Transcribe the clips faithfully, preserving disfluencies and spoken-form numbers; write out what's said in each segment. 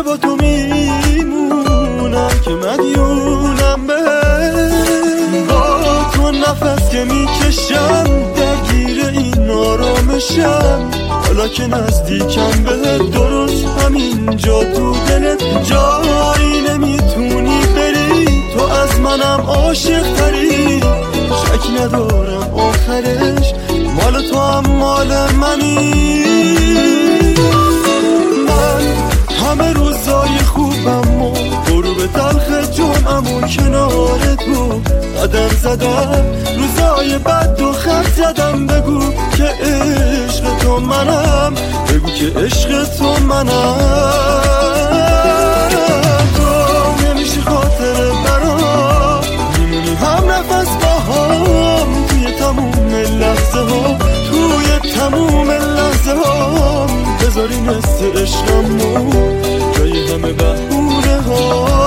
با تو میمونم که مدیونم به با تو نفس که میکشم درگیر این آرامشم حالا که نزدیکم به درست همینجا تو دلت جایی نمیتونی بری تو از منم عاشق تری شک ندارم آخرش مال تو هم مال منی من همه روزای خوبم و غروب تلخ جمعمون کنار تو قدم زدم روزای بد و خط زدم بگو که عشق تو منم بگو که عشق تو منم تو نمیشی خاطر برام میمونی هم نفس با هم توی تموم لحظه ها توی تموم لحظه ها بذاری نست عشقمو جای همه بهونه ها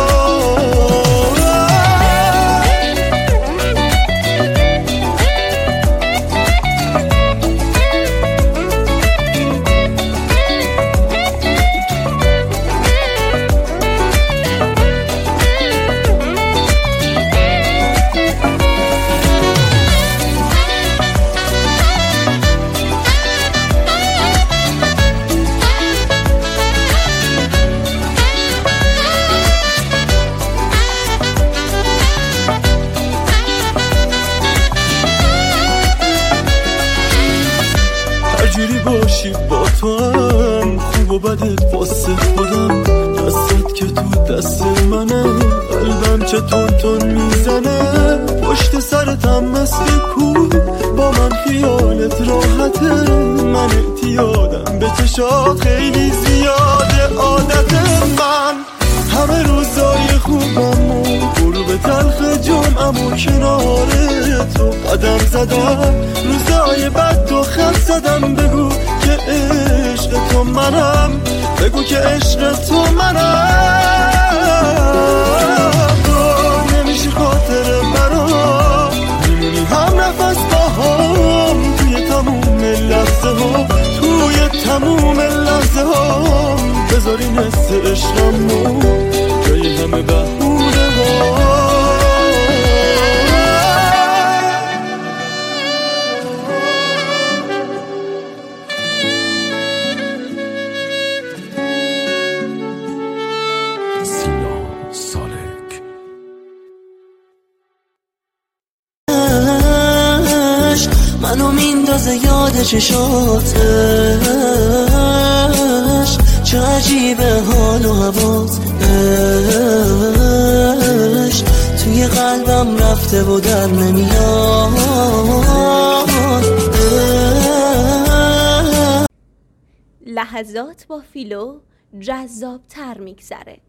جوری باشی با تو هم خوب و بدت واسه خودم دستت که تو دست منه قلبم چه تون تون میزنه پشت سرتم مثل کو با من خیالت راحته من اعتیادم به چشات خیلی زیاده عادت من همه روزای خوبم و غروب تلخ جمعم و کنار تو قدم زدم روزای بد و خط زدم بگو که عشق تو منم بگو که عشق تو منم تو نمیشی خاطر برام میمونی هم نفس با هم توی تموم لحظه ها توی تموم لحظه ها بذاری نست عشقمو جای همه بهونه ها منو میندازه یاد چشاتش چه عجیبه حال و حواسش توی قلبم رفته و در نمیاد لحظات با فیلو جذاب تر میگذره.